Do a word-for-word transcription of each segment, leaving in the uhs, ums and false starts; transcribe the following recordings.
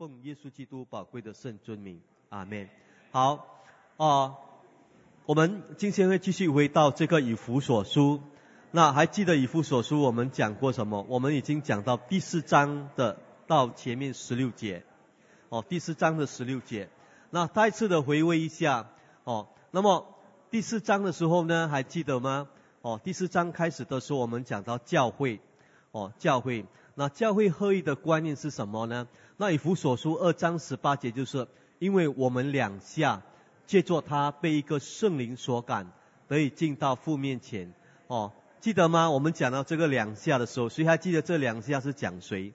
奉耶稣基督宝贵的圣尊名，阿们。好，啊、呃，我们今天会继续回到这个以弗所书。那还记得以弗所书我们讲过什么？我们已经讲到第四章的到前面十六节，哦，第四章的十六节。那再次的回味一下，哦，那么第四章的时候呢，还记得吗？哦，第四章开始的时候，我们讲到教会，哦，教会。那教会合一的观念是什么呢？那以弗所书二章十八节就是，因为我们两下借着他被一个圣灵所感，得以进到父面前。哦，记得吗？我们讲到这个两下的时候，谁还记得这两下是讲谁？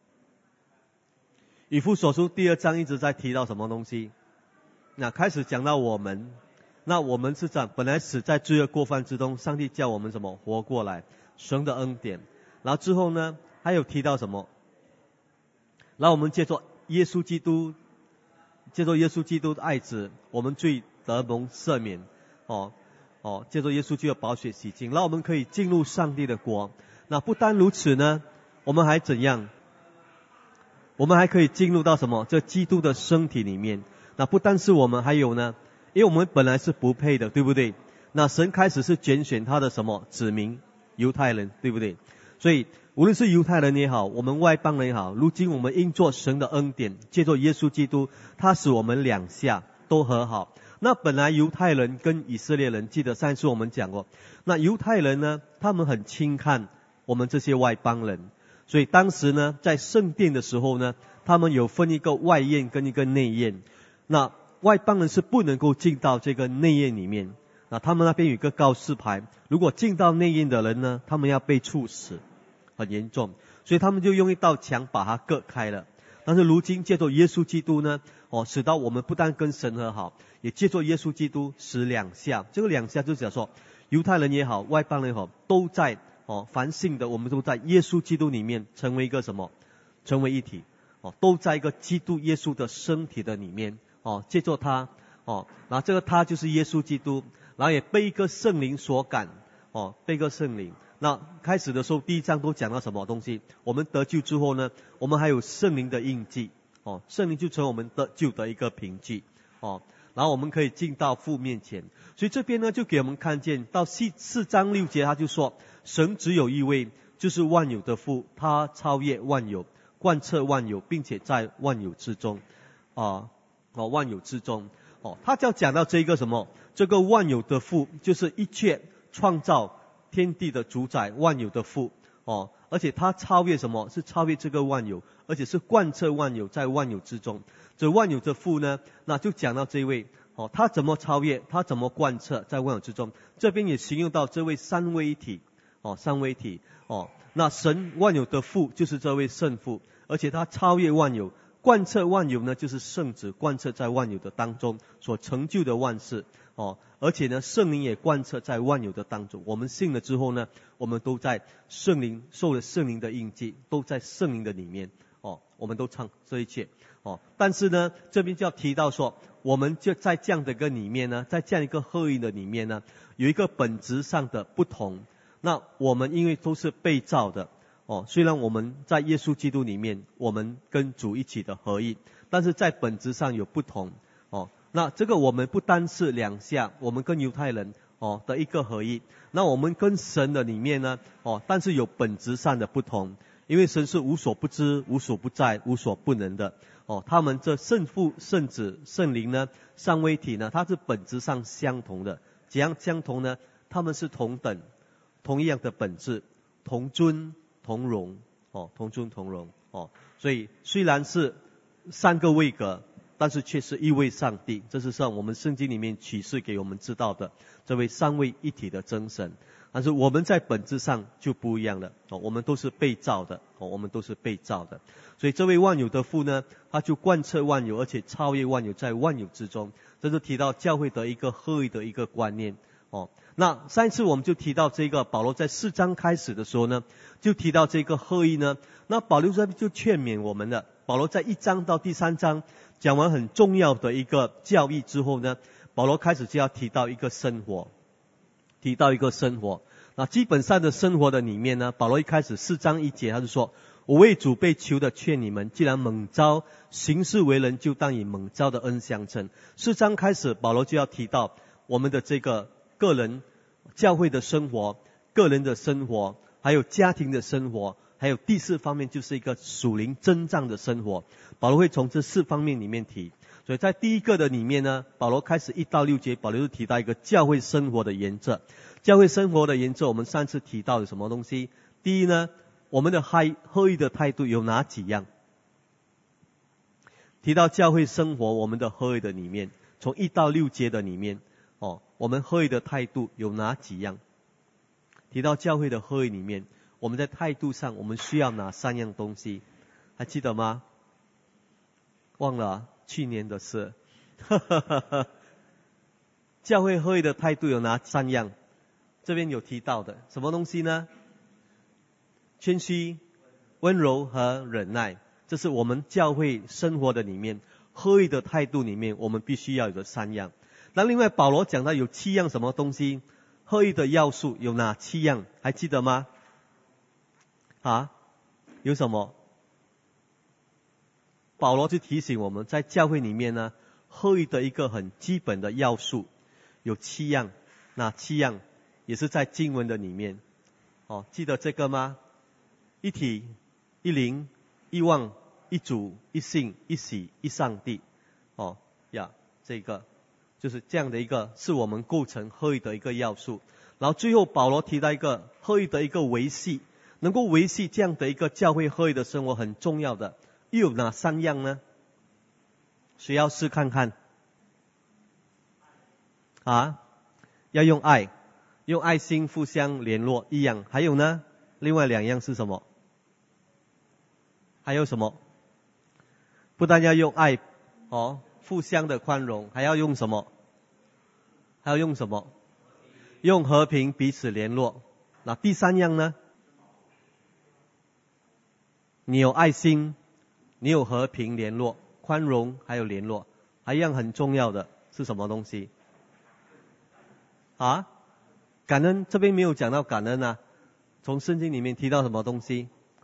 以弗所书第二章一直在提到什么东西？那开始讲到我们，那我们是讲本来死在罪恶过犯之中，上帝叫我们什么活过来，神的恩典。然后之后呢，还有提到什么？然后我们借着耶稣基督，借着耶稣基督的爱子，我们罪得蒙赦免，哦哦，借着耶稣基督的宝血洗净，让我们可以进入上帝的国。那不单如此呢，我们还怎样？我们还可以进入到什么？这基督的身体里面。那不单是我们，还有呢，因为我们本来是不配的，对不对？那神开始是拣选他的什么子民，犹太人，对不对？所以无论是犹太人也好，我们外邦人也好，如今我们因作神的恩典，借着耶稣基督，他使我们两下都和好。那本来犹太人跟以色列人，记得上一次我们讲过，那犹太人呢，他们很轻看我们这些外邦人，所以当时呢，在圣殿的时候呢，他们有分一个外院跟一个内院。那外邦人是不能够进到这个内院里面，那他们那边有一个告示牌，如果进到内院的人呢，他们要被处死，很严重，所以他们就用一道墙把它隔开了。但是如今借着耶稣基督呢，哦，使到我们不但跟神和好，也借着耶稣基督使两下，这个两下就是讲说，犹太人也好，外邦人也好，都在哦，凡信的我们都在耶稣基督里面成为一个什么？成为一体，哦，都在一个基督耶稣的身体的里面，哦，借着他，哦，然后这个他就是耶稣基督，然后也被一个圣灵所感，哦，被一个圣灵。那开始的时候，第一章都讲到什么东西？我们得救之后呢，我们还有圣灵的印记，哦，圣灵就成为我们得救的一个凭据，哦，然后我们可以进到父面前。所以这边呢，就给我们看见到四四章六节，他就说，神只有一位，就是万有的父，他超越万有，贯彻万有，并且在万有之中，啊，哦，万有之中，哦，他就要讲到这个什么？这个万有的父，就是一切创造天地的主宰，万有的父，哦，而且他超越什么？是超越这个万有，而且是贯彻万有，在万有之中。这万有的父呢，那就讲到这位，哦，他怎么超越？他怎么贯彻在万有之中？这边也形容到这位三位一体，哦，三位一体，哦，那神万有的父就是这位圣父，而且他超越万有，贯彻万有呢，就是圣子贯彻在万有的当中所成就的万事。哦，而且呢，圣灵也贯彻在万有的当中。我们信了之后呢，我们都在圣灵受了圣灵的印记，都在圣灵的里面。哦，我们都唱这一切。哦，但是呢，这边就要提到说，我们就在这样的一个里面呢，在这样一个合一的里面呢，有一个本质上的不同。那我们因为都是被造的，哦，虽然我们在耶稣基督里面，我们跟主一起的合一，但是在本质上有不同。哦。那这个我们不单是两下，我们跟犹太人哦的一个合一，那我们跟神的里面呢，哦，但是有本质上的不同，因为神是无所不知、无所不在、无所不能的，哦，他们这圣父、圣子、圣灵呢，三位一体呢，它是本质上相同的。怎样相同呢？他们是同等、同一样的本质，同尊同荣，哦，同尊同荣，哦，所以虽然是三个位格，但是却是一位上帝，这是像我们圣经里面启示给我们知道的这位三位一体的真神。但是我们在本质上就不一样了，哦，我们都是被造的，哦，我们都是被造的。所以这位万有的父呢，他就贯彻万有，而且超越万有，在万有之中。这是提到教会的一个合一的一个观念。哦，那上一次我们就提到这个保罗在四章开始的时候呢，就提到这个合一呢，那保罗就劝勉我们了。保罗在一章到第三章讲完很重要的一个教义之后呢，保罗开始就要提到一个生活，提到一个生活。那基本上的生活的里面呢，保罗一开始四章一节他就说， 我为主被囚的劝你们，既然蒙召行事为人，就当以蒙召的恩相称。四章开始，保罗就要提到我们的这个个人教会的生活，个人的生活，还有家庭的生活，还有第四方面就是一个属灵征战的生活。保罗会从这四方面里面提。所以在第一个的里面呢，保罗开始一到六节，保罗就提到一个教会生活的原则。教会生活的原则，我们上次提到的什么东西？第一呢，我们的合一的态度有哪几样？提到教会生活，我们的合一的里面，从一到六节的里面，哦，我们合一的态度有哪几样？提到教会的合一里面，我们在态度上，我们需要哪三样东西？还记得吗？忘了啊，去年的事。教会合一的态度有哪三样？这边有提到的，什么东西呢？谦虚、温柔和忍耐，这是我们教会生活的里面，合一的态度里面，我们必须要有的三样。那另外保罗讲到有七样什么东西，合一的要素有哪七样？还记得吗？啊，有什么？保罗就提醒我们，在教会里面呢，合一的一个很基本的要素有七样，哪七样？也是在经文的里面。哦，记得这个吗？一体、一灵、一望、一主、一信、一喜、一上帝。哦呀，这个就是这样的一个，是我们构成合一的一个要素。然后最后保罗提到一个合一的一个维系，能够维系这样的一个教会合一的生活很重要的，又有哪三样呢？谁要试看看？啊，要用爱，用爱心互相联络一样。还有呢？另外两样是什么？还有什么？不但要用爱，哦，互相的宽容，还要用什么？还要用什么？用和平彼此联络。那第三样呢？你有爱心，你有和平联络，宽容还有联络，还一样很重要的是什么东西？啊？感恩，这边没有讲到感恩啊。从圣经里面提到什么东西？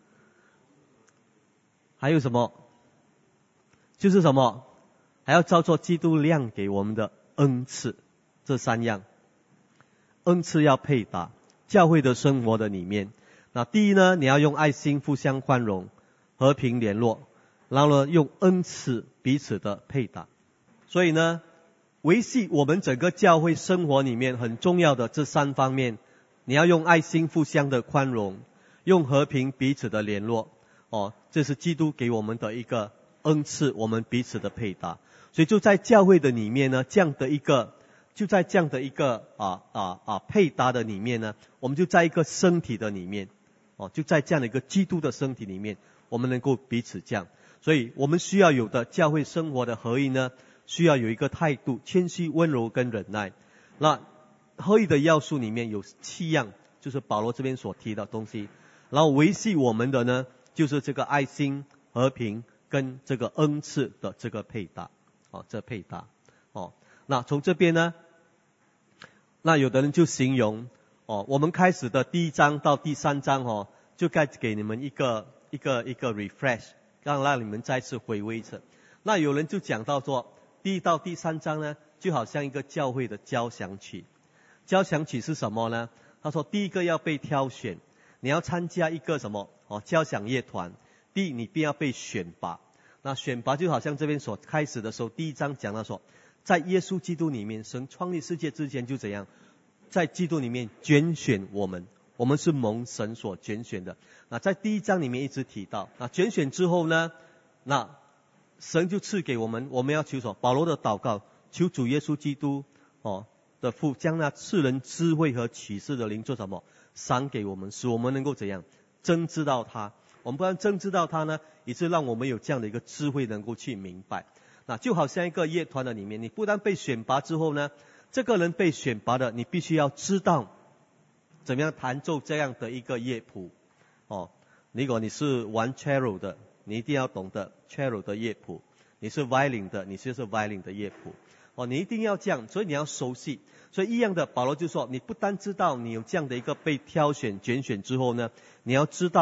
还有什么？就是什么？还要照做基督量给我们的恩赐，这三样。恩赐要配搭教会的生活的里面。那第一呢，你要用爱心互相宽容，和平联络，然后呢，用恩赐彼此的配搭。所以呢，维系我们整个教会生活里面很重要的这三方面，你要用爱心互相的宽容，用和平彼此的联络。哦，这是基督给我们的一个恩赐，我们彼此的配搭。所以就在教会的里面呢，这样的一个，就在这样的一个啊啊啊配搭的里面呢，我们就在一个身体的里面，哦，就在这样的一个基督的身体里面，我们能够彼此这样。所以我们需要有的教会生活的合一呢，需要有一个态度，谦虚、温柔跟忍耐。那合一的要素里面有七样，就是保罗这边所提的东西。然后维系我们的呢，就是这个爱心、和平跟这个恩赐的这个配搭。哦，这配搭。哦，那从这边呢，那有的人就形容，哦，我们开始的第一章到第三章哦，就该给你们一个一个一个 refresh， 让让你们再次回味一次。那有人就讲到说，第一到第三章呢，就好像一个教会的交响曲。交响曲是什么呢？他说，第一个要被挑选，你要参加一个什么？哦，交响乐团。第一，你必要被选拔。那选拔就好像这边所开始的时候，第一章讲到说，在耶稣基督里面，神创立世界之前就怎样，在基督里面拣选我们，我们是蒙神所拣选的。那在第一章里面一直提到，那拣选之后呢，那神就赐给我们，我们要求什么？保罗的祷告，求主耶稣基督哦的父将那赐人智慧和启示的灵做什么？赏给我们，使我们能够怎样真知道他。我们不但真知道他呢，以致让我们有这样的一个智慧能够去明白。那就好像一个乐团的里面，你不但被选拔之后呢，这个人被选拔的，你必须要知道怎么样弹奏这样的一个乐谱。哦，如果你是玩 cello 的，你一定要懂得 cello 的乐谱；你是 violin 的，你就是 violin 的乐谱。哦，你一定要这样，所以你要熟悉。所以一样的，保罗就说，你不单知道你有这样的一个被挑选、拣选之后呢，你要知道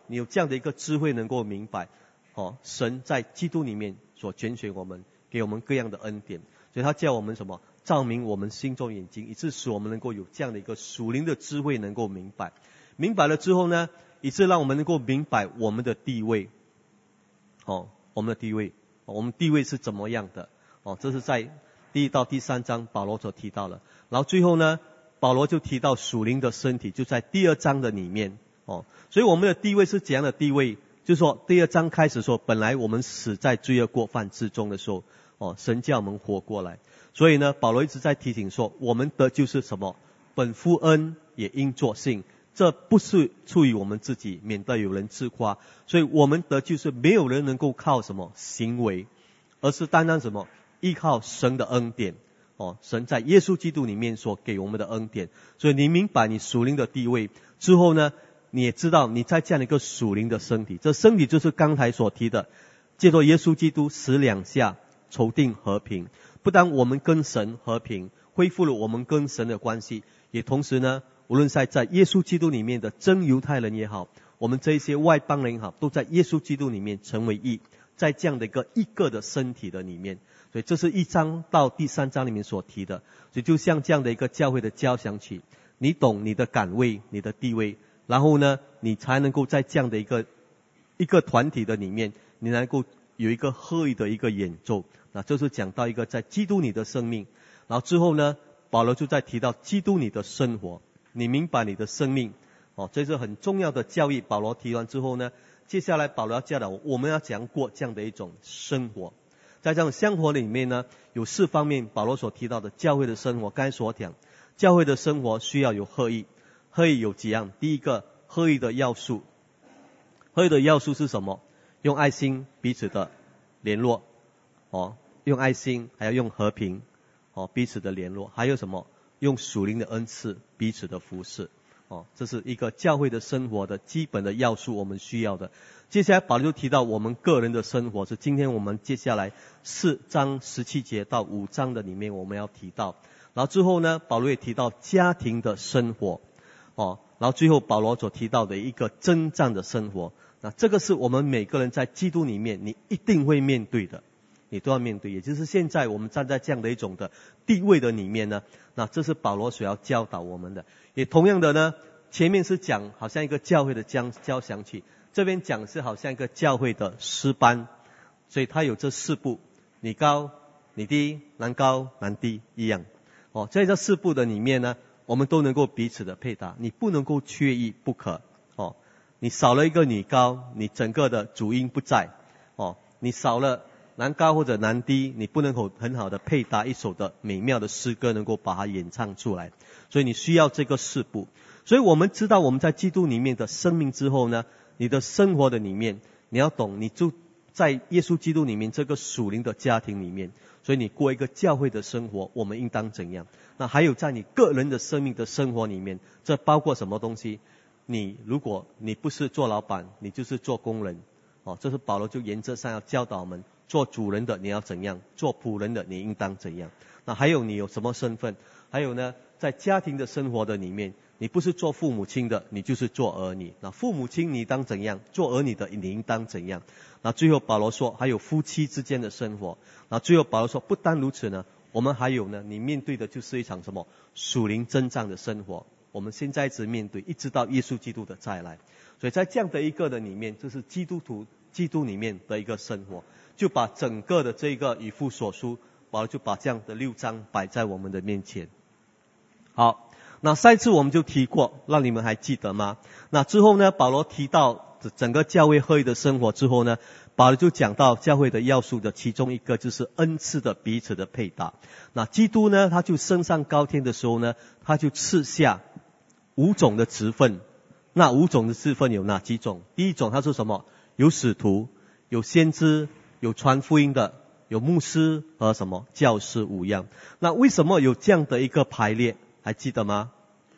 你有这样的一个智慧能够明白，哦，神在基督里面所拣选我们，给我们各样的恩典，所以他叫我们什么？照明我们心中眼睛，以致使我们能够有这样的一个属灵的智慧能够明白。明白了之后呢，以致让我们能够明白我们的地位，哦，我们的地位，哦、我们地位是怎么样的？哦，这是在第一到第三章保罗所提到的。然后最后呢，保罗就提到属灵的身体，就在第二章的里面。哦，所以我们的地位是怎样的地位？就是说第二章开始说，本来我们死在罪恶过犯之中的时候，哦，神叫我们活过来。所以呢，保罗一直在提醒说，我们得救是什么？本乎恩，也因作信。这不是出于我们自己，免得有人自夸。所以我们得救是没有人能够靠什么行为，而是单单什么？依靠神的恩典。哦，神在耶稣基督里面所给我们的恩典。所以你明白你属灵的地位之后呢，你也知道你在这样的一个属灵的身体，这身体就是刚才所提的，借着耶稣基督死两下，筹定和平。不但我们跟神和平，恢复了我们跟神的关系，也同时呢，无论在在耶稣基督里面的真犹太人也好，我们这一些外邦人也好，都在耶稣基督里面成为义，在这样的一个一个的身体的里面。所以这是一章到第三章里面所提的。所以就像这样的一个教会的交响曲，你懂你的岗位，你的地位，然后呢，你才能够在这样的一个一个团体的里面，你能够有一个合一的一个演奏。那这是讲到一个在基督里的生命。然后之后呢，保罗就在提到基督里的生活，你明白你的生命，哦，这是很重要的教义。保罗提完之后呢，接下来保罗要教导我们要讲过这样的一种生活。在这种生活里面呢，有四方面保罗所提到的教会的生活。刚才所讲，教会的生活需要有合一，合一有几样？第一个，合一的要素，合一的要素是什么？用爱心彼此的联络，哦，用爱心，还要用和平，哦，彼此的联络，还有什么？用属灵的恩赐彼此的服侍，哦，这是一个教会的生活的基本的要素，我们需要的。接下来保罗就提到我们个人的生活，是今天我们接下来四章十七节到五章的里面我们要提到。然后之后呢，保罗也提到家庭的生活，哦，然后最后保罗所提到的一个征战的生活。那这个是我们每个人在基督里面你一定会面对的，你都要面对。也就是现在我们站在这样的一种的地位的里面呢，那这是保罗所要教导我们的。也同样的呢，前面是讲好像一个教会的交交响曲，这边讲是好像一个教会的诗班，所以它有这四部，你高你低，男高男低一样。哦，在这四部的里面呢，我们都能够彼此的配搭，你不能够缺一不可。哦，你少了一个女高，你整个的主音不在。哦，你少了男高或者男低，你不能够很好的配搭一首的美妙的诗歌，能够把它演唱出来。所以你需要这个四部。所以我们知道我们在基督里面的生命之后呢，你的生活的里面，你要懂，你就在耶稣基督里面这个属灵的家庭里面，所以你过一个教会的生活，我们应当怎样？那还有在你个人的生命的生活里面，这包括什么东西？你如果你不是做老板，你就是做工人。哦，这是保罗就原则上要教导我们，做主人的你要怎样，做仆人的你应当怎样。那还有你有什么身份？还有呢，在家庭的生活的里面，你不是做父母亲的，你就是做儿女。那父母亲你当怎样，做儿女的你应当怎样。那最后保罗说还有夫妻之间的生活。那最后保罗说不单如此呢，我们还有呢，你面对的就是一场什么属灵征战的生活，我们现在一直面对，一直到耶稣基督的再来。所以在这样的一个的里面，就是基督徒基督里面的一个生活，就把整个的这个以弗所书，保罗就把这样的六章摆在我们的面前。好，那上一次我们就提过，让你们还记得吗？那之后呢，保罗提到整个教会合一的生活之后呢，保罗就讲到教会的要素的其中一个就是恩赐的彼此的配搭。那基督呢，他就升上高天的时候呢，他就赐下五种的职分。那五种的职分有哪几种？第一种他说什么？有使徒，有先知，有传福音的，有牧师和什么教师五样。那为什么有这样的一个排列？还记得吗？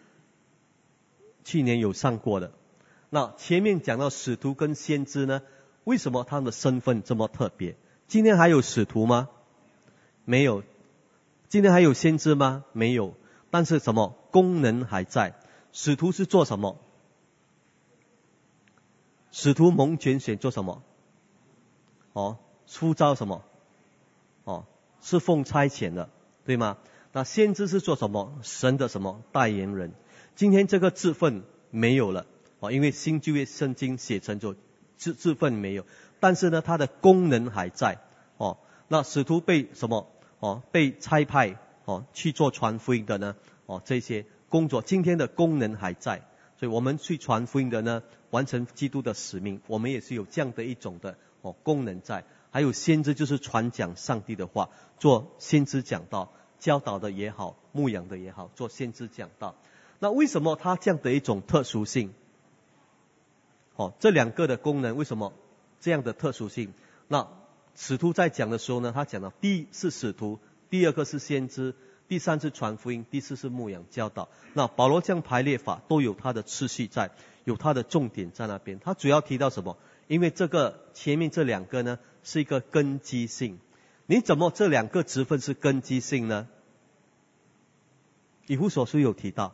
去年有上过的。那前面讲到使徒跟先知呢，为什么他们的身份这么特别？今天还有使徒吗？没有。今天还有先知吗？没有。但是什么功能还在？使徒是做什么？ 使徒蒙拣选做什么？哦，呼召什么？哦，是奉差遣的，对吗？那先知是做什么？神的什么代言人？今天这个职分没有了，哦，因为新旧约圣经写成就职职分没有，但是呢，它的功能还在。哦，那使徒被什么？哦，被差派哦去做传福音的呢？哦，这些工作今天的功能还在，所以我们去传福音的呢，完成基督的使命，我们也是有这样的一种的哦功能在。还有先知就是传讲上帝的话，做先知讲道，教导的也好，牧养的也好，做先知讲道。那为什么它这样的一种特殊性？哦，这两个的功能为什么这样的特殊性？那使徒在讲的时候呢，他讲到第一是使徒，第二个是先知，第三是传福音，第四是牧养教导。那保罗这样排列法都有它的次序在，有它的重点在那边。他主要提到什么？因为这个前面这两个呢是一个根基性。你怎么这两个职分是根基性呢？以弗所书有提到，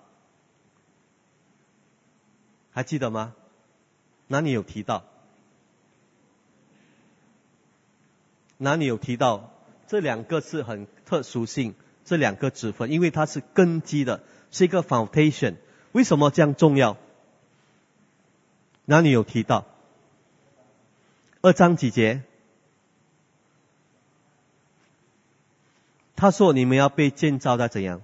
还记得吗？哪里有提到？哪里有提到这两个是很特殊性？这两个职分，因为它是根基的，是一个 foundation。为什么这样重要？哪里有提到？二章几节？他说你们要被建造在怎样？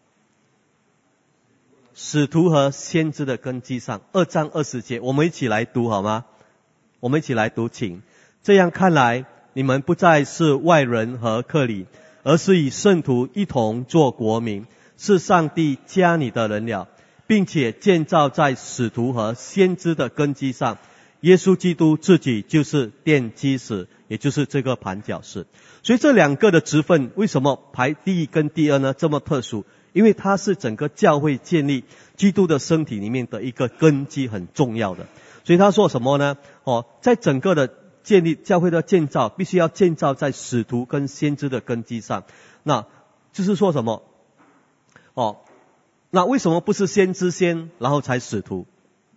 使徒和先知的根基上。二章二十节，我们一起来读好吗？我们一起来读，请。这样看来，你们不再是外人和客旅，而是与圣徒一同做国民，是上帝加你的人了，并且建造在使徒和先知的根基上。耶稣基督自己就是奠基石，也就是这个绊脚石。所以这两个的职分为什么排第一跟第二呢？这么特殊，因为它是整个教会建立基督的身体里面的一个根基，很重要的。所以他说什么呢？哦，在整个的建立教会的建造，必须要建造在使徒跟先知的根基上。那就是说什么？哦，那为什么不是先知先，然后才使徒？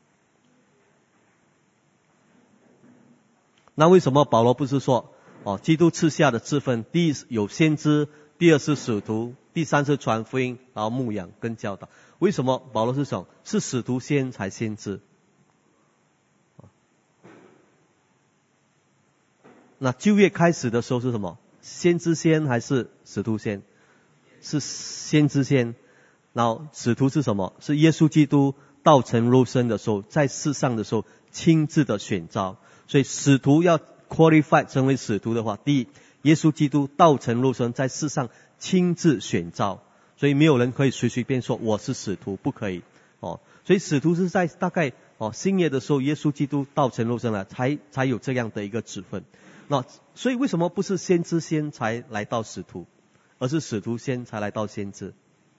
那为什么保罗不是说，哦，基督赐下的职分，第一有先知，第二是使徒，第三是传福音，然后牧养跟教导？为什么保罗是说，是使徒先才先知？那旧约开始的时候是什么？先知先还是使徒先？是先知先。然后使徒是什么？是耶稣基督道成肉身的时候，在世上的时候亲自的选召。所以使徒要 qualify 成为使徒的话，第一，耶稣基督道成肉身在世上亲自选召，所以没有人可以随随便说我是使徒，不可以哦。所以使徒是在大概哦新约的时候，耶稣基督道成肉身了，才才有这样的一个职分。那所以为什么不是先知先才来到使徒，而是使徒先才来到先知？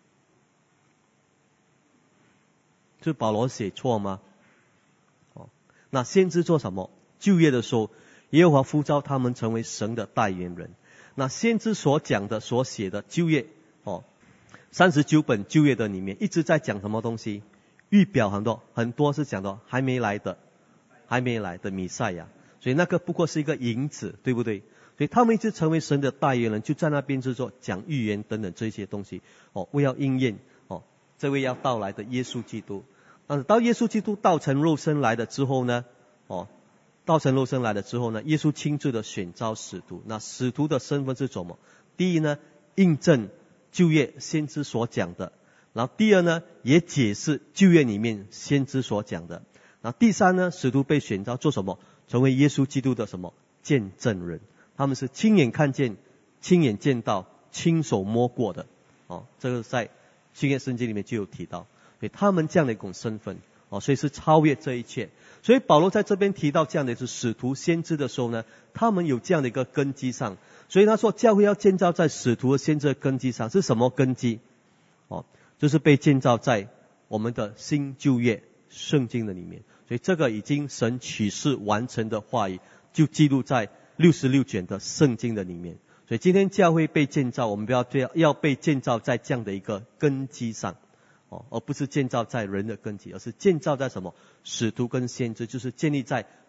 是保罗写错吗？哦，那先知做什么？旧约的时候，耶和华呼召他们成为神的代言人。那先知所讲的、所写的旧约哦，三十九本旧约的里面一直在讲什么东西？预表很多，很多是讲到还没来的、还没来的弥赛亚。所以那个不过是一个引子，对不对？所以他们一直成为神的代言人，就在那边就说讲预言等等这些东西哦，为要应验哦这位要到来的耶稣基督。但是到耶稣基督道成肉身来了之后呢，哦。道成肉身来了之后呢，耶稣亲自的选召使徒。那使徒的身份是什么？第一呢，印证旧约先知所讲的；然后第二呢，也解释旧约里面先知所讲的；然后第三呢，使徒被选召做什么？成为耶稣基督的什么见证人？他们是亲眼看见、亲眼见到、亲手摸过的。哦，这个在新约圣经里面就有提到，所以他们这样的一种身份。哦，所以是超越这一切。所以保罗在这边提到这样的是使徒先知的时候呢，他们有这样的一个根基上。所以他说教会要建造在使徒和先知的根基上，是什么根基？哦，就是被建造在我们的新旧约圣经的里面。所以这个已经神启示完成的话语，就记录在六十六卷的圣经的里面。所以今天教会被建造，我们不要这样，要被建造在这样的一个根基上。哦，而不是建造在人的根基，而是建造在什么？使徒跟先知，就是建立在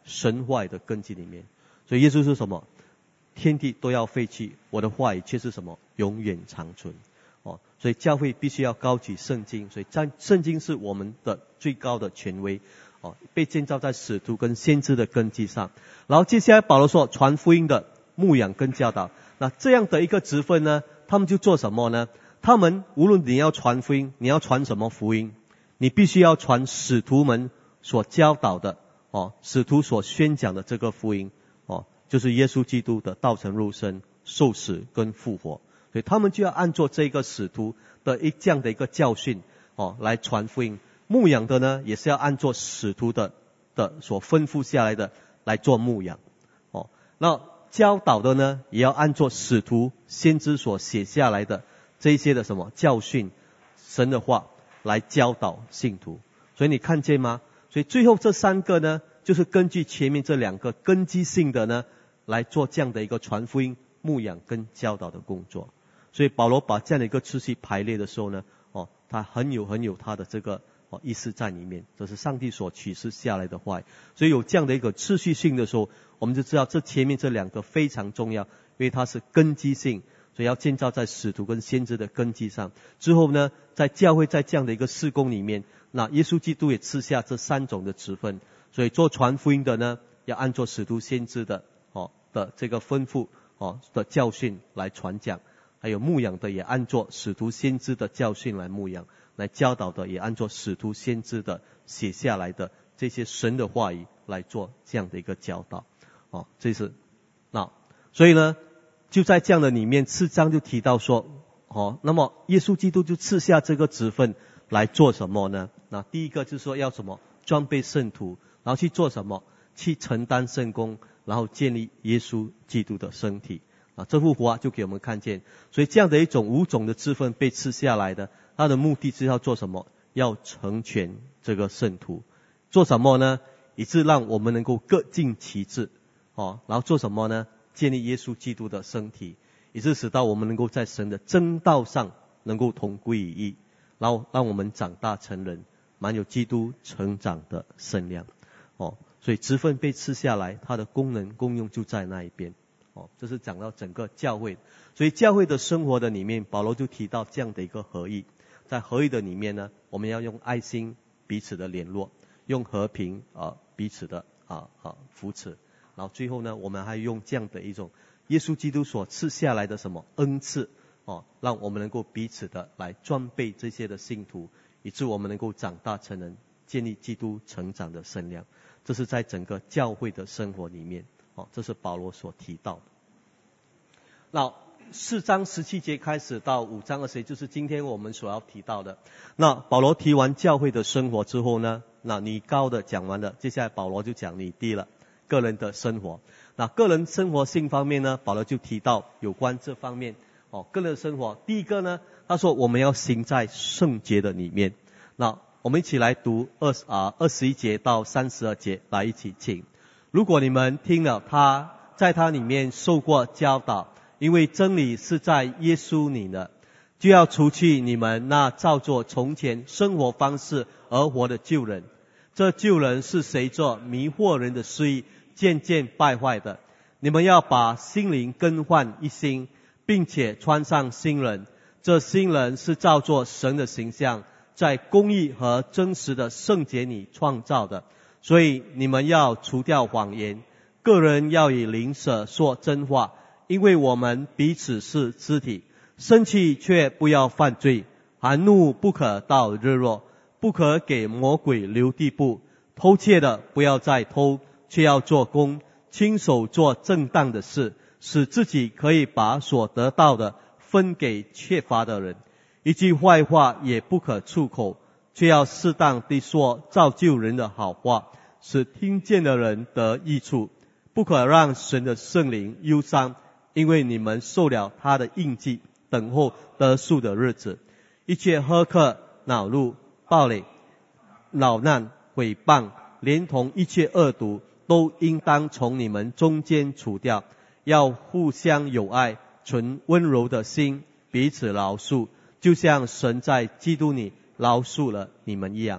神话语的根基里面。所以耶稣是什么？天地都要废去，我的话语却是什么？永远长存。哦，所以教会必须要高举圣经，所以在圣经是我们的最高的权威。哦，被建造在使徒跟先知的根基上。然后接下来保罗说，传福音的牧养跟教导。那这样的一个职分呢，他们就做什么呢？他们无论你要传福音，你要传什么福音，你必须要传使徒们所教导的，哦，使徒所宣讲的这个福音，哦，就是耶稣基督的道成肉身、受死跟复活。所以他们就要按照这个使徒的一这样的一个教训，哦，来传福音。牧养的呢，也是要按照使徒的的所吩咐下来的来做牧养。哦，那教导的呢，也要按照使徒先知所写下来的这一些的什么教训、神的话来教导信徒。所以你看见吗？所以最后这三个呢，就是根据前面这两个根基性的呢，来做这样的一个传福音、牧养跟教导的工作。所以保罗把这样的一个次序排列的时候呢，哦，他很有很有他的这个哦意思在里面，这是上帝所启示下来的话。所以有这样的一个次序性的时候，我们就知道这前面这两个非常重要，因为它是根基性，所以要建造在使徒跟先知的根基上。之后呢，在教会在这样的一个事工里面，那耶稣基督也赐下这三种的职分。所以做传福音的呢，要按照使徒先知的哦的这个吩咐哦的教训来传讲。还有牧养的也按照使徒先知的教训来牧养，来教导的也按照使徒先知的写下来的这些神的话语来做这样的一个教导。哦，这是那所以呢，就在这样的里面，四章就提到说，哦，那么耶稣基督就赐下这个职分来做什么呢？那第一个就是说要什么？装备圣徒，然后去做什么？去承担圣工，然后建立耶稣基督的身体。啊，这幅画就给我们看见，所以这样的一种五种的职分被赐下来的，它的目的是要做什么？要成全这个圣徒。做什么呢？以致让我们能够各尽其职。哦，然后做什么呢？建立耶稣基督的身体，以致使到我们能够在神的真道上能够同归于一，然后让我们长大成人，满有基督成长的身量。哦，所以职分被赐下来，它的功能功用就在那一边。哦，这是讲到整个教会，所以教会的生活的里面，保罗就提到这样的一个合一。在合一的里面呢，我们要用爱心彼此的联络，用和平啊彼此的啊啊扶持，然后最后呢，我们还用这样的一种耶稣基督所赐下来的什么恩赐哦，让我们能够彼此的来装备这些的信徒，以致我们能够长大成人，建立基督成长的身量。这是在整个教会的生活里面。哦，这是保罗所提到的。那四章十七节开始到五章二十节，就是今天我们所要提到的。那保罗提完教会的生活之后呢，那你高的讲完了，接下来保罗就讲你低了，个人的生活。那个人生活性方面呢，保罗就提到有关这方面。哦，个人生活，第一个呢，他说我们要行在圣洁的里面。那我们一起来读二十啊二十一节到三十二节，来一起请。如果你们听了他在他里面受过教导，因为真理是在耶稣里的，就要除去你们那照作从前生活方式而活的旧人。这旧人是随着迷惑人的私意渐渐败坏的。你们要把心灵更换一新，并且穿上新人。这新人是照作神的形象，在公义和真实的圣洁里创造的。所以你们要除掉谎言，个人要以灵舍说真话，因为我们彼此是肢体。生气却不要犯罪，含怒不可到日落，不可给魔鬼留地步。偷窃的不要再偷，却要做工，亲手做正当的事，使自己可以把所得到的分给缺乏的人。一句坏话也不可出口，却要适当地说造就人的好话，使听见的人得益处。不可让神的圣灵忧伤，因为你们受了他的印记，等候得赎的日子。一切苛刻、恼怒、暴戾、恼难、毁谤，连同一切恶毒，都应当从你们中间除掉。要互相友爱，存温柔的心，彼此饶恕，就像神在基督里饶恕了你们一样。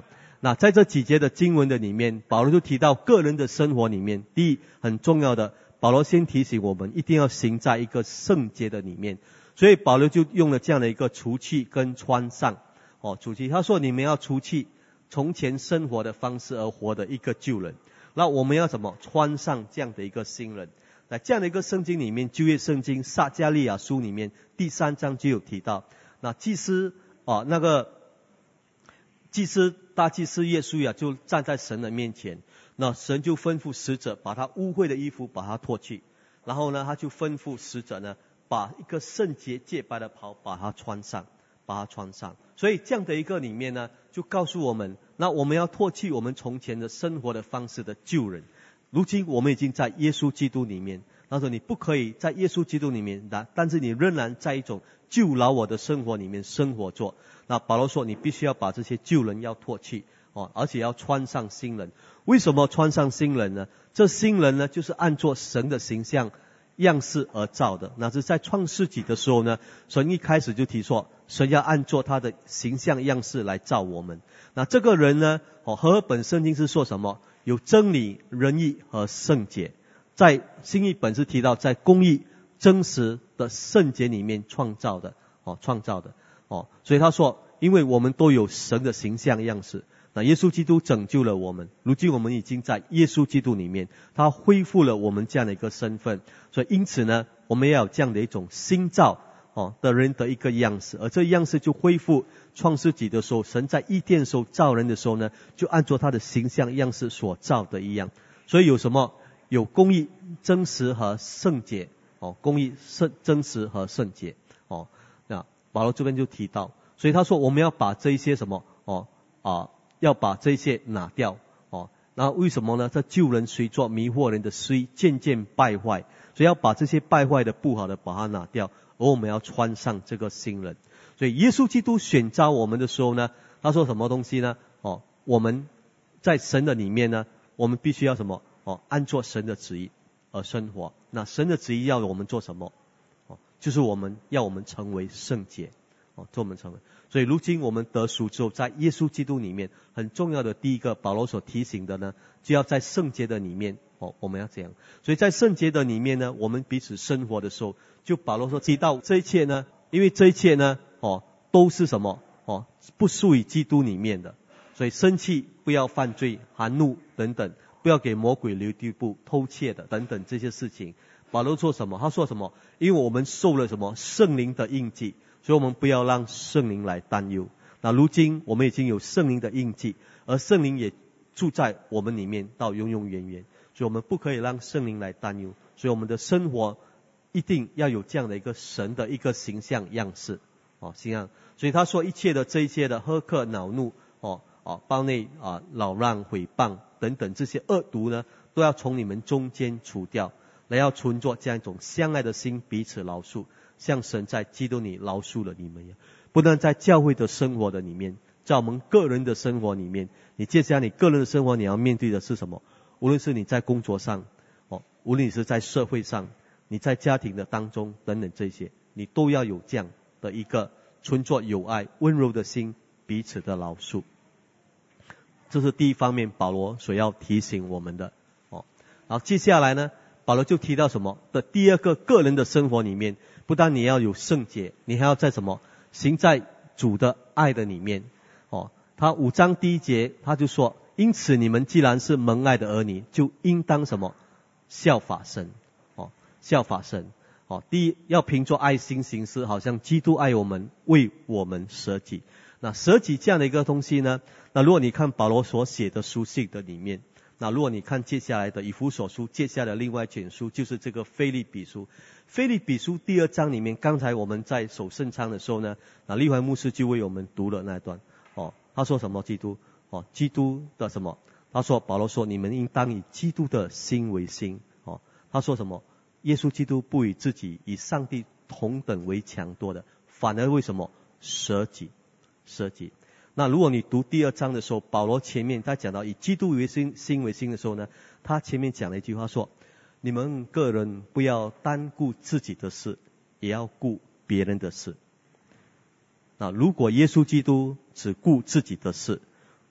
那在这几节的经文的里面，保罗就提到个人的生活里面，第一很重要的，保罗先提醒我们一定要行在一个圣洁的里面，所以保罗就用了这样的一个除去跟穿上哦，除去，他说你们要除去从前生活的方式而活的一个旧人，那我们要怎么穿上这样的一个新人。在这样的一个圣经里面，旧约圣经撒迦利亚书里面第三章就有提到，那祭司啊，那个祭司大祭司耶稣呀，就站在神的面前，那神就吩咐使者把他污秽的衣服把他脱去，然后呢，他就吩咐使者呢，把一个圣洁洁白的袍把它穿上，把它穿上。所以这样的一个里面呢，就告诉我们，那我们要脱去我们从前的生活的方式的旧人。如今我们已经在耶稣基督里面，他说你不可以在耶稣基督里面，但是你仍然在一种旧老我的生活里面生活着。那保罗说你必须要把这些旧人要脱去哦，而且要穿上新人。为什么穿上新人呢？这新人呢，就是按照神的形象样式而造的。那是在创世纪的时候呢，神一开始就提说，神要按照他的形象样式来造我们。那这个人呢，哦，和本圣经是说什么？有真理、仁义和圣洁。在新译本是提到在公义、真实的圣洁里面创造的哦，创造的哦。所以他说，因为我们都有神的形象样式，那耶稣基督拯救了我们，如今我们已经在耶稣基督里面，他恢复了我们这样的一个身份。所以因此呢，我们要有这样的一种新造哦的人的一个样式，而这样式就恢复创世纪的时候，神在伊甸时候造人的时候呢，就按照他的形象样式所造的一样。所以有什么？有公义、真实和圣洁哦，公义、圣真实和圣洁哦。那保罗这边就提到，所以他说我们要把这一些什么哦啊，要把这些拿掉哦。那为什么呢？这旧人随着迷惑人的思意渐渐败坏，所以要把这些败坏的、不好的把它拿掉，而我们要穿上这个新人。所以耶稣基督选召我们的时候呢，他说什么东西呢？哦，我们在神的里面呢，我们必须要什么？哦，按照神的旨意而生活。那神的旨意要我们做什么？哦，就是我们要我们成为圣洁。哦，做我们成为。所以如今我们得赎之后，在耶稣基督里面，很重要的第一个，保罗所提醒的呢，就要在圣洁的里面。哦，我们要这样。所以在圣洁的里面呢，我们彼此生活的时候，就保罗说提到这一切呢，因为这一切呢，哦，都是什么？哦，不属于基督里面的。所以生气不要犯罪，含怒等等。不要给魔鬼留地步，偷窃的等等这些事情。保罗说什么？他说什么？因为我们受了什么圣灵的印记，所以我们不要让圣灵来担忧。那如今我们已经有圣灵的印记，而圣灵也住在我们里面到永永远远，所以我们不可以让圣灵来担忧。所以我们的生活一定要有这样的一个神的一个形象样式哦，形象。所以他说一切的这一切的苛刻恼怒哦哦，包内啊扰乱毁谤等等这些恶毒呢，都要从你们中间除掉，来要存着这样一种相爱的心，彼此饶恕，像神在基督里饶恕了你们一样。不但在教会的生活的里面，在我们个人的生活里面，你接下来你个人的生活你要面对的是什么？无论是你在工作上哦，无论你是在社会上，你在家庭的当中等等这些，你都要有这样的一个存着有爱温柔的心，彼此的饶恕。这是第一方面保罗所要提醒我们的哦。然后接下来呢，保罗就提到什么的第二个个人的生活里面，不但你要有圣洁，你还要在什么行在主的爱的里面哦。他五章第一节他就说，因此你们既然是蒙爱的儿女，就应当什么效法神哦，效法神哦。第一要凭着爱心行事，好像基督爱我们，为我们舍己。那舍己这样的一个东西呢，那如果你看保罗所写的书信的里面，那如果你看接下来的以弗所书，接下来的另外一卷书就是这个腓立比书。腓立比书第二章里面，刚才我们在守圣餐的时候呢，那立怀牧师就为我们读了那一段哦。他说什么？基督哦，基督的什么？他说保罗说你们应当以基督的心为心哦。他说什么？耶稣基督不以自己以上帝同等为强夺的，反而为什么舍己？舍己。那如果你读第二章的时候，保罗前面在讲到以基督为心心为心的时候呢，他前面讲了一句话说，你们个人不要单顾自己的事，也要顾别人的事。那如果耶稣基督只顾自己的事，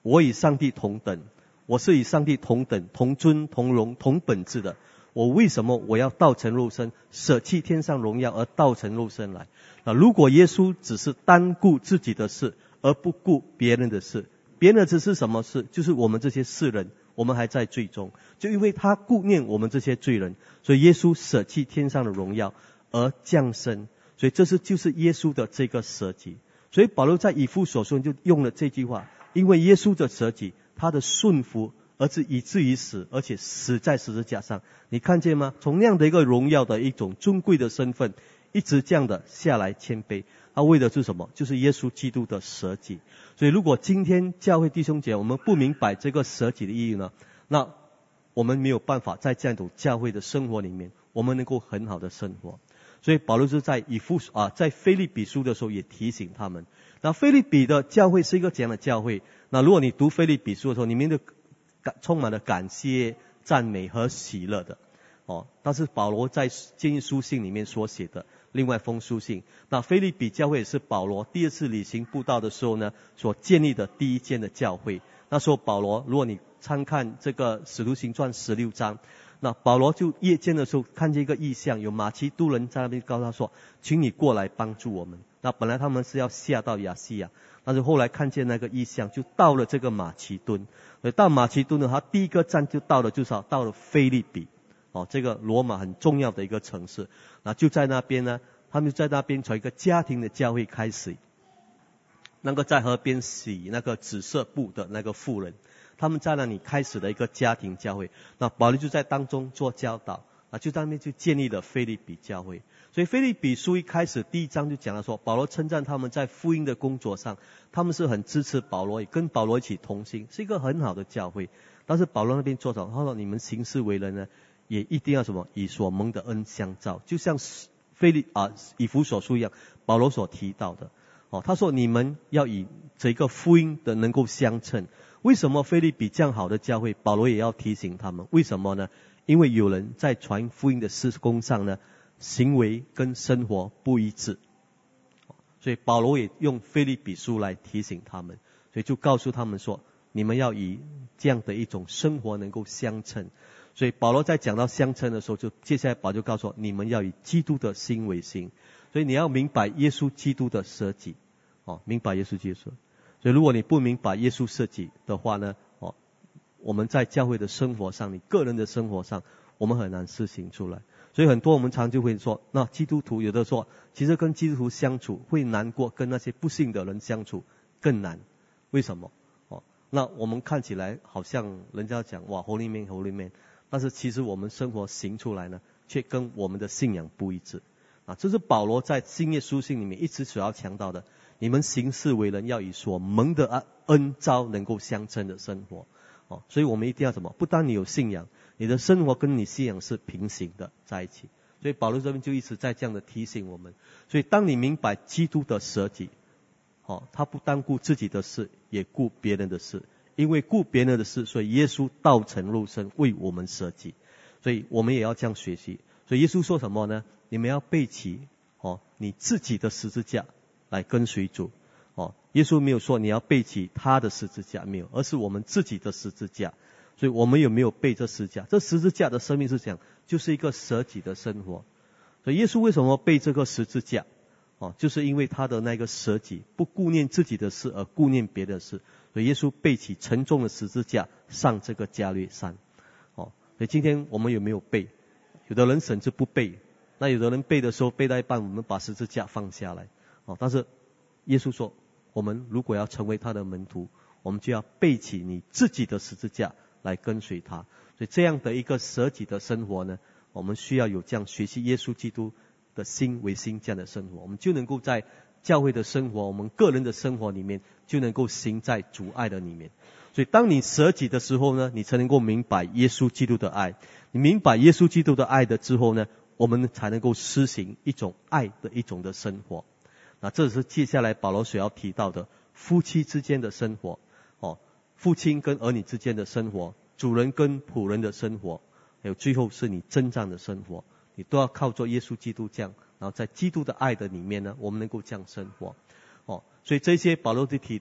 我与上帝同等，我是与上帝同等、同尊、同荣、同本质的。我为什么我要道成肉身，舍弃天上荣耀而道成肉身来？那如果耶稣只是单顾自己的事，而不顾别人的事，别人的事是什么事？就是我们这些世人，我们还在罪中，就因为他顾念我们这些罪人，所以耶稣舍弃天上的荣耀而降生。所以这是就是耶稣的这个舍己。所以保罗在以弗所书就用了这句话，因为耶稣的舍己，他的顺服，而是以至于死，而且死在十字架上。你看见吗？从那样的一个荣耀的一种尊贵的身份，一直这样的下来谦卑，他为的是什么？就是耶稣基督的舍己。所以如果今天教会弟兄姐我们不明白这个舍己的意义呢，那我们没有办法在这样一种教会的生活里面，我们能够很好的生活。所以保罗是在以弗啊，在腓立比书的时候也提醒他们。那腓立比的教会是一个怎样的教会？那如果你读腓立比书的时候，里面的感充满了感谢、赞美和喜乐的哦。但是保罗在建议书信里面所写的另外一封书信，那腓立比教会也是保罗第二次旅行布道的时候呢所建立的第一间的教会。那时候保罗，如果你参看这个使徒行传十六章，那保罗就夜间的时候看见一个异象，有马其顿人在那边告诉他说，请你过来帮助我们。那本来他们是要下到亚细亚，但是后来看见那个异象，就到了这个马其顿。所以到马其顿呢，他第一个站就到了，就是到了腓立比哦，这个罗马很重要的一个城市。那就在那边呢，他们就在那边从一个家庭的教会开始。那个在河边洗那个紫色布的那个妇人，他们在那里开始了一个家庭教会。那保罗就在当中做教导，啊，就在那边就建立了腓立比教会。所以腓立比书一开始第一章就讲了说，保罗称赞他们在福音的工作上，他们是很支持保罗，也跟保罗一起同心，是一个很好的教会。但是保罗那边做什么？他说你们行事为人呢，也一定要什么？以所蒙的恩相照，就像腓立啊以弗所书一样，保罗所提到的。哦，他说你们要以这个福音的能够相称。为什么腓立比这样好的教会，保罗也要提醒他们？为什么呢？因为有人在传福音的事工上呢，行为跟生活不一致，所以保罗也用腓立比书来提醒他们，所以就告诉他们说，你们要以这样的一种生活能够相称。所以保罗在讲到相称的时候，就接下来保罗就告诉我，你们要以基督的心为心。所以你要明白耶稣基督的舍己，哦，明白耶稣基督。所以如果你不明白耶稣舍己的话呢，哦，我们在教会的生活上，你个人的生活上，我们很难实行出来。所以很多我们常就会说，那基督徒有的说，其实跟基督徒相处会难过，跟那些不信的人相处更难。为什么？哦，那我们看起来好像人家讲哇 Holy Man Holy Man， 但是其实我们生活行出来呢，却跟我们的信仰不一致。啊，这是保罗在新约书信里面一直所要强调的，你们行事为人要以所蒙的恩召能够相称的生活。哦，所以我们一定要什么？不单你有信仰，你的生活跟你信仰是平行的在一起。所以保罗这边就一直在这样的提醒我们。所以当你明白基督的舍己，哦，他不单顾自己的事，也顾别人的事。因为顾别人的事，所以耶稣道成肉身为我们舍己。所以我们也要这样学习。所以耶稣说什么呢？你们要背起哦你自己的十字架来跟随主。哦，耶稣没有说你要背起他的十字架，没有，而是我们自己的十字架。所以我们有没有背这十字架？这十字架的生命是讲，就是一个舍己的生活。所以耶稣为什么背这个十字架？哦，就是因为他的那个舍己，不顾念自己的事而顾念别的事。所以耶稣背起沉重的十字架上这个加略山。哦，所以今天我们有没有背？有的人甚至不背，那有的人背的时候背到一半，我们把十字架放下来。哦，但是耶稣说，我们如果要成为他的门徒，我们就要背起你自己的十字架来跟随他。所以这样的一个舍己的生活呢，我们需要有这样学习耶稣基督的心为心这样的生活，我们就能够在教会的生活，我们个人的生活里面，就能够行在主爱的里面。所以当你舍己的时候呢，你才能够明白耶稣基督的爱。你明白耶稣基督的爱的之后呢，我们才能够施行一种爱的一种的生活。那这是接下来保罗所要提到的夫妻之间的生活，哦，父亲跟儿女之间的生活，主人跟仆人的生活，还有最后是你征战的生活，你都要靠着耶稣基督这样，然后在基督的爱的里面呢，我们能够这样生活。哦，所以这些保罗就提到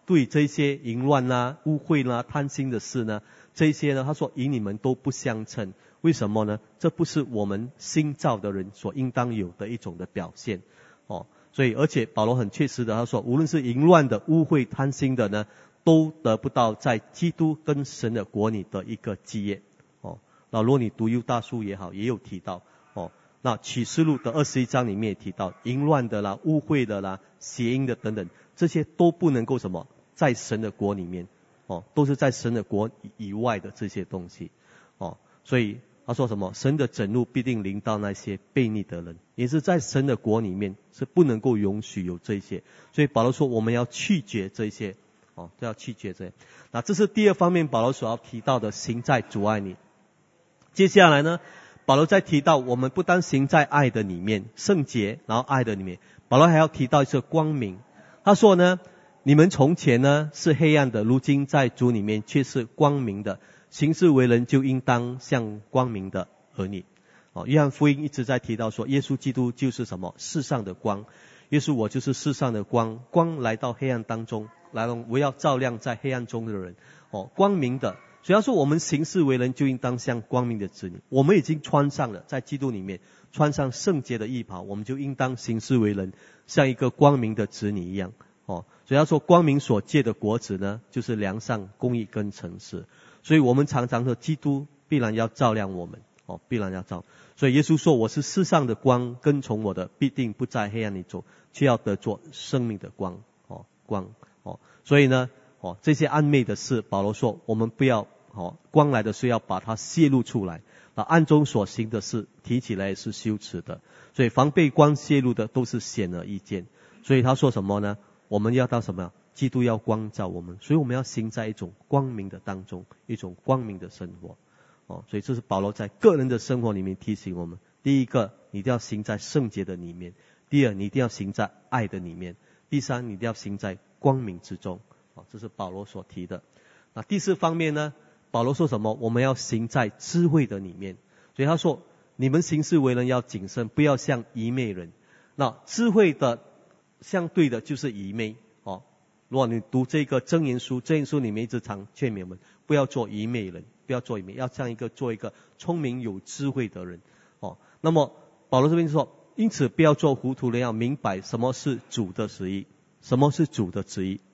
对这些淫乱啦、污秽啦、贪心的事呢，这些呢，他说与你们都不相称。为什么呢？这不是我们新造的人所应当有的一种的表现。哦，所以而且保罗很确实的他说，无论是淫乱的、污秽、贪心的呢，都得不到在基督跟神的国里的一个基业。哦，那如果你读犹大书也好，也有提到。哦，那启示录的二十一章里面也提到，淫乱的啦、污秽的啦、邪淫的等等，这些都不能够什么在神的国里面。哦，都是在神的国以外的这些东西。哦，所以他说什么？神的整怒必定临到那些悖逆的人，也是在神的国里面是不能够允许有这些。所以保罗说我们要拒绝这些。哦，都要拒绝这些。那这是第二方面保罗所要提到的，行在主爱里。接下来呢，保罗再提到我们不单行在爱的里面，圣洁，然后爱的里面，保罗还要提到一个光明。他说呢，你们从前呢是黑暗的，如今在主里面却是光明的，行事为人就应当像光明的儿女。哦，约翰福音一直在提到说，耶稣基督就是什么？世上的光。耶稣我就是世上的光，光来到黑暗当中，来了我要照亮在黑暗中的人。哦，光明的。所以他说我们行事为人就应当像光明的子女。我们已经穿上了，在基督里面穿上圣洁的衣袍，我们就应当行事为人像一个光明的子女一样。哦，所以他说光明所结的果子呢，就是良善、公义跟诚实。所以我们常常说基督必然要照亮我们。哦，必然要照。所以耶稣说我是世上的光，跟从我的必定不在黑暗里走，却要得作生命的光。哦，光。哦，所以呢，哦，这些暗昧的事，保罗说我们不要，哦，光来的是要把它泄露出来。那暗中所行的事，提起来也是羞耻的。所以防备光泄露的都是显而易见。所以他说什么呢？我们要到什么？基督要光照我们，所以我们要行在一种光明的当中，一种光明的生活。哦，所以这是保罗在个人的生活里面提醒我们：第一个，你一定要行在圣洁的里面；第二，你一定要行在爱的里面；第三，你一定要行在光明之中。哦，这是保罗所提的。那第四方面呢？保罗说什么？我们要行在智慧的里面。所以他说：你们行事为人要谨慎，不要像愚昧人。那智慧的相对的就是愚昧。哦，如果你读这个箴言书，箴言书里面一直常劝勉我们，不要做愚昧人。不要做愚昧，要像一个做一个聪明有智慧的人。哦，那么保罗这边说，因此不要做糊涂人，要明白什么是主的旨意。什么是主的旨意？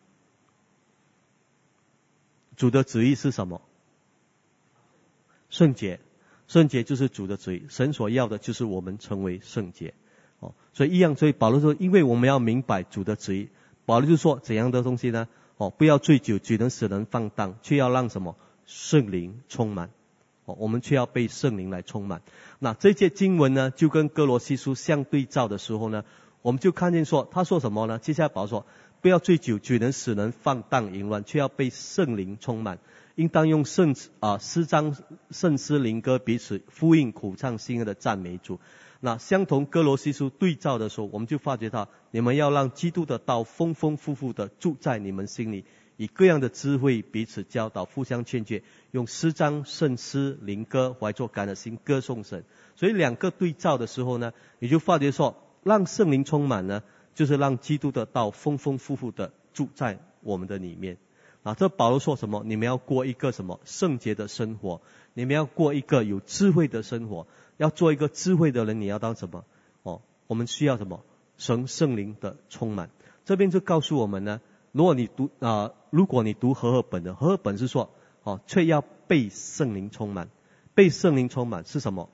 主的旨意是什么？圣洁。圣洁就是主的旨意，神所要的就是我们成为圣洁。哦，所以一样，所以保罗说，因为我们要明白主的旨意，保罗就说怎样的东西呢？哦，不要醉酒，只能使人放荡，却要让什么？圣灵充满。哦，我们却要被圣灵来充满。那这些经文呢，就跟哥罗西书相对照的时候呢，我们就看见说，他说什么呢？接下来保罗说，不要醉酒，只能使人放荡淫乱，却要被圣灵充满。应当用圣啊诗章、圣诗、灵歌彼此呼应，苦唱新歌的赞美主。那相同哥罗西书对照的时候，我们就发觉到，你们要让基督的道丰丰富富的住在你们心里。以各样的智慧彼此教导，互相劝诫，用诗章、圣诗、灵歌怀着感恩的心歌颂神。所以两个对照的时候呢，你就发觉说，让圣灵充满呢，就是让基督的道丰丰富富的住在我们的里面。啊，这保罗说什么？你们要过一个什么圣洁的生活？你们要过一个有智慧的生活。要做一个智慧的人，你要当什么？哦，我们需要什么？神圣灵的充满。这边就告诉我们呢。如果你读啊、呃，如果你读和合本的，和合本是说，哦，却要被圣灵充满。被圣灵充满是什么？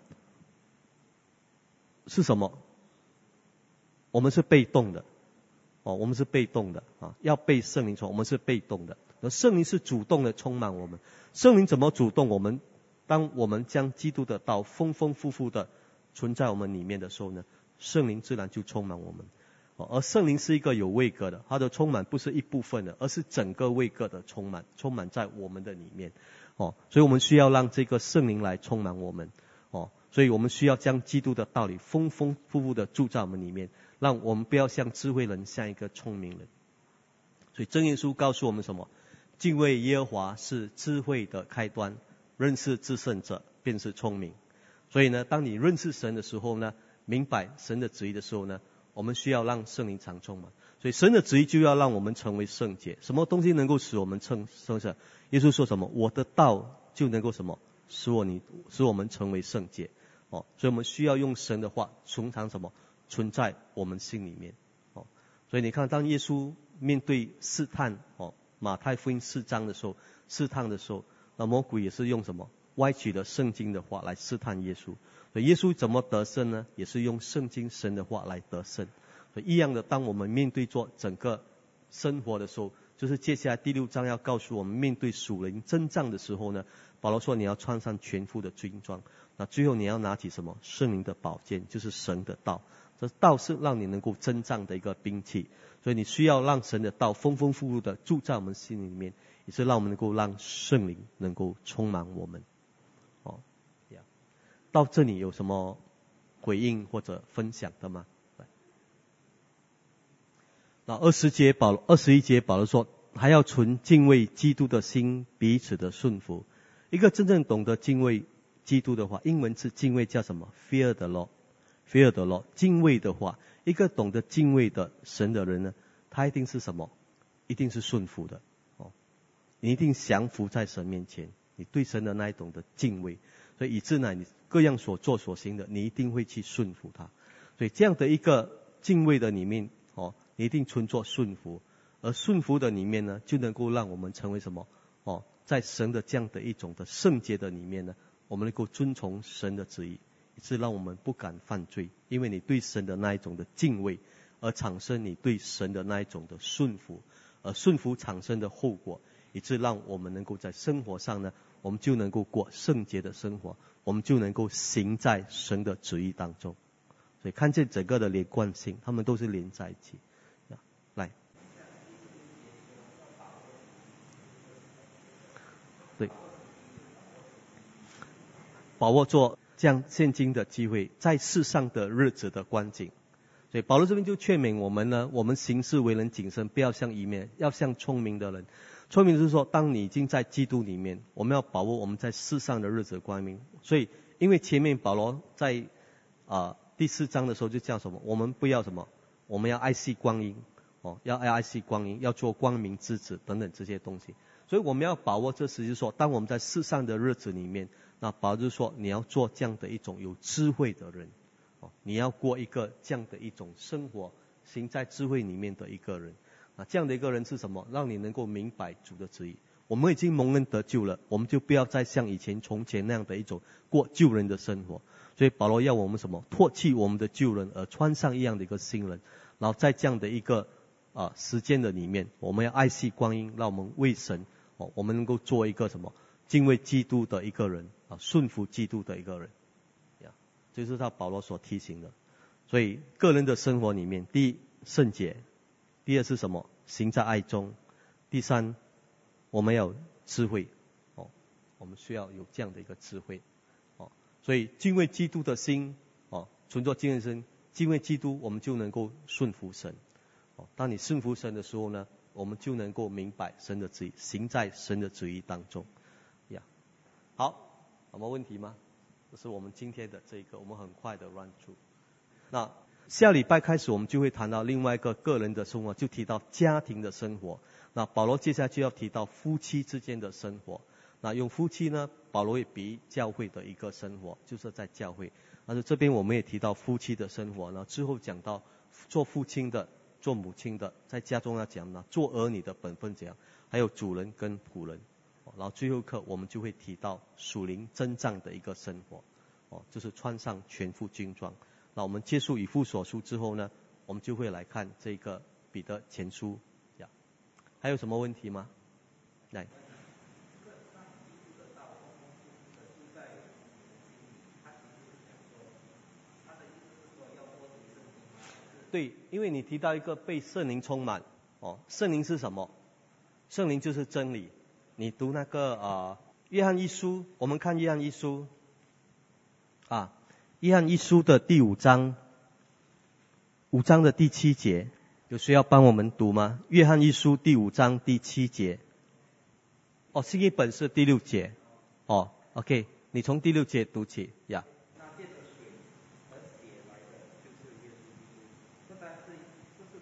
是什么？我们是被动的，哦，我们是被动的啊，要被圣灵充，我们是被动的。而圣灵是主动的充满我们。圣灵怎么主动？我们当我们将基督的道丰丰富富的存在我们里面的时候呢，圣灵自然就充满我们。而圣灵是一个有位格的，它的充满不是一部分的，而是整个位格的充满，充满在我们的里面。哦，所以我们需要让这个圣灵来充满我们。哦，所以我们需要将基督的道理丰丰富富的住在我们里面，让我们不要像智慧人，像一个聪明人。所以箴言书告诉我们什么？敬畏耶和华是智慧的开端，认识至圣者便是聪明。所以呢，当你认识神的时候呢，明白神的旨意的时候呢， 我们需要让圣灵常充满。所以神的旨意就要让我们成为圣洁。什么东西能够使我们成圣洁？耶稣说什么？我的道就能够什么？使我你使我们成为圣洁。哦，所以我们需要用神的话常常什么？存在我们心里面。哦，所以你看，当耶稣面对试探，哦，马太福音四章的时候，试探的时候，那魔鬼也是用什么？歪曲了圣经的话来试探耶稣。所以耶稣怎么得胜呢？也是用圣经神的话来得胜。所以一样的，当我们面对做整个生活的时候，就是接下来第六章要告诉我们，面对属灵征战的时候呢，保罗说你要穿上全副的军装。那最后你要拿起什么？圣灵的宝剑，就是神的道。这道是让你能够征战的一个兵器。所以你需要让神的道丰丰富富的住在我们心里面，也是让我们能够让圣灵能够充满我们。哦，到这里有什么回应或者分享的吗？那二十节保二十一节保罗说，还要存敬畏基督的心，彼此的顺服。一个真正懂得敬畏基督的话，英文是敬畏叫什么 ？Fear the Lord。Fear the Lord， 敬畏的话，一个懂得敬畏的神的人呢，他一定是什么？一定是顺服的。哦，你一定降服在神面前，你对神的那一种的敬畏，所以以致呢，你各样所做所行的，你一定会去顺服他。所以这样的一个敬畏的里面，哦，你一定存着顺服，而顺服的里面呢，就能够让我们成为什么？哦，在神的这样的一种的圣洁的里面呢，我们能够遵从神的旨意，是让我们不敢犯罪，因为你对神的那一种的敬畏，而产生你对神的那一种的顺服，而顺服产生的后果，以致让我们能够在生活上呢，我们就能够过圣洁的生活，我们就能够行在神的旨意当中。所以看见整个的连贯性，他们都是连在一起。来，对，把握做将现今的机会，在世上的日子的光景。所以保罗这边就劝勉我们呢，我们行事为人谨慎，不要像愚昧，要像聪明的人。聪明就是说，当你已经在基督里面，我们要把握我们在世上的日子的光明。所以因为前面保罗在啊、呃、第四章的时候就叫什么？我们不要什么？我们要爱惜光阴，哦，要爱惜光阴，要做光明之子等等这些东西。所以我们要把握这时，就是说，当我们在世上的日子里面，那保罗就是说，你要做这样的一种有智慧的人。你要过一个这样的一种生活，行在智慧里面的一个人。啊，这样的一个人是什么？让你能够明白主的旨意。我们已经蒙恩得救了，我们就不要再像以前从前那样的一种过旧人的生活。所以保罗要我们什么？唾弃我们的旧人，而穿上一样的一个新人。然后在这样的一个啊时间的里面，我们要爱惜光阴，让我们为神哦，我们能够做一个什么？敬畏基督的一个人啊，顺服基督的一个人。这就是他保罗所提醒的。所以个人的生活里面，第一圣洁，第二是什么？行在爱中，第三我们要有智慧。哦，我们需要有这样的一个智慧。哦，所以敬畏基督的心，哦，存着敬畏心，敬畏基督，我们就能够顺服神。哦，当你顺服神的时候呢，我们就能够明白神的旨意，行在神的旨意当中。呀，好，有没有问题吗？这是我们今天的这个，我们很快的 run through。那下礼拜开始，我们就会谈到另外一个个人的生活，就提到家庭的生活。那保罗接下来就要提到夫妻之间的生活。那用夫妻呢，保罗也比教会的一个生活，就是在教会。但是这边我们也提到夫妻的生活。那之后讲到做父亲的、做母亲的，在家中要讲呢，做儿女的本分怎样，还有主人跟仆人。然后最后课我们就会提到属灵征战的一个生活，哦，就是穿上全副军装。那我们结束以弗所书之后呢，我们就会来看这个彼得前书。呀，还有什么问题吗？来。对，因为你提到一个被圣灵充满，哦，圣灵是什么？圣灵就是真理。你读那个呃约翰一书，我们看约翰一书啊，约翰一书的第五章，五章的第七节，有谁要帮我们读吗？约翰一书第五章第七节。哦，新译本是第六节。哦 ，OK， 你从第六节读起呀。那借着水和血来的，就是耶稣基督。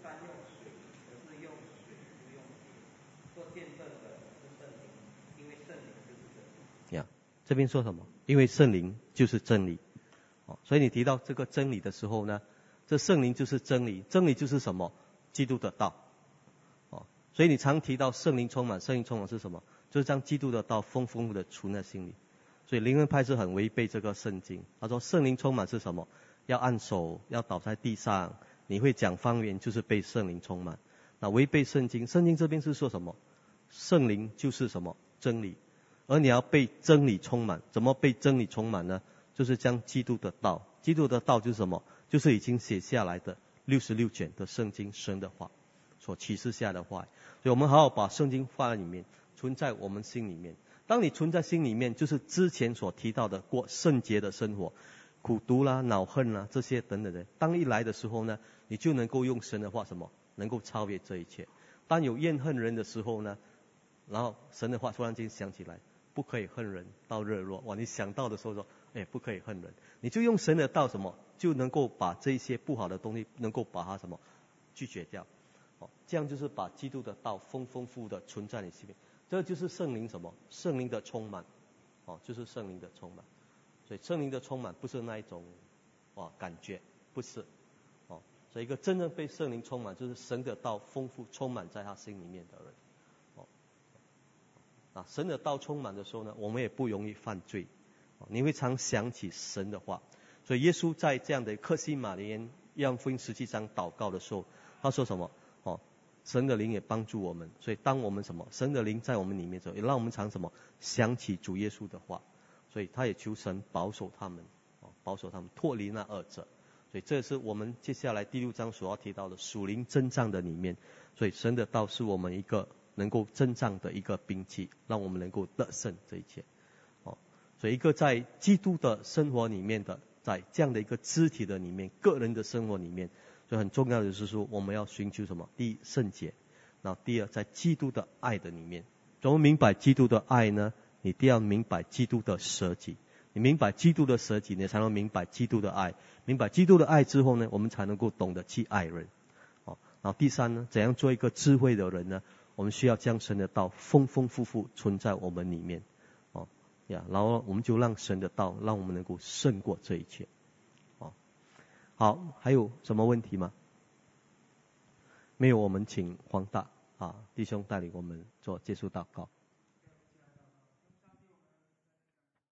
单用水，而是用水不用血。做见证的是圣灵，因为圣灵就是真理。 呀，这边说什么？因为圣灵就是真理。哦，所以你提到这个真理的时候呢，这圣灵就是真理，真理就是什么？基督的道。哦，所以你常提到圣灵充满，圣灵充满是什么？就是将基督的道丰丰富的存在心里。所以灵恩派是很违背这个圣经。他说圣灵充满是什么？要按手，要倒在地上，你会讲方言，就是被圣灵充满。那违背圣经，圣经这边是说什么？圣灵就是什么？真理。而你要被真理充满，怎么被真理充满呢？就是将基督的道，基督的道就是什么？就是已经写下来的六十六卷的圣经神的话所启示下的话。所以我们好好把圣经放在里面，存在我们心里面。当你存在心里面，就是之前所提到的过圣洁的生活，苦毒啦、恼恨啦这些等等的。当一来的时候呢，你就能够用神的话什么，能够超越这一切。当有怨恨人的时候呢，然后神的话突然间想起来，不可以恨人到热络。哇，你想到的时候说，哎，不可以恨人，你就用神的道什么，就能够把这些不好的东西，能够把它什么拒绝掉。哦，这样就是把基督的道丰丰富的存在你心里。这就是圣灵什么？圣灵的充满。哦，就是圣灵的充满。所以圣灵的充满不是那一种哇感觉，不是。哦，所以一个真正被圣灵充满，就是神的道丰富充满在他心里面的人。哦，啊，神的道充满的时候呢，我们也不容易犯罪。哦，你会常想起神的话。所以耶稣在这样的客西马尼园约翰福音十七章祷告的时候，他说什么？哦，神的灵也帮助我们。所以当我们什么，神的灵在我们里面的时候，也让我们常什么想起主耶稣的话。所以他也求神保守他们，哦，保守他们脱离那二者。所以这是我们接下来第六章所要提到的属灵征战的里面。所以神的道是我们一个能够征战的一个兵器，让我们能够得胜这一切。哦，所以一个在基督的生活里面的，在这样的一个肢体的里面，个人的生活里面，所以很重要的就是说，我们要寻求什么？第一，圣洁。然后第二，在基督的爱的里面，怎么明白基督的爱呢？你一定要明白基督的舍己。你明白基督的舍己，你才能明白基督的爱。明白基督的爱之后呢，我们才能够懂得去爱人。哦，然后第三呢，怎样做一个智慧的人呢？我们需要将神的道丰丰富富存在我们里面。哦呀，然后我们就让神的道，让我们能够胜过这一切。哦，好，还有什么问题吗？没有，我们请黄大啊弟兄带领我们做结束祷告。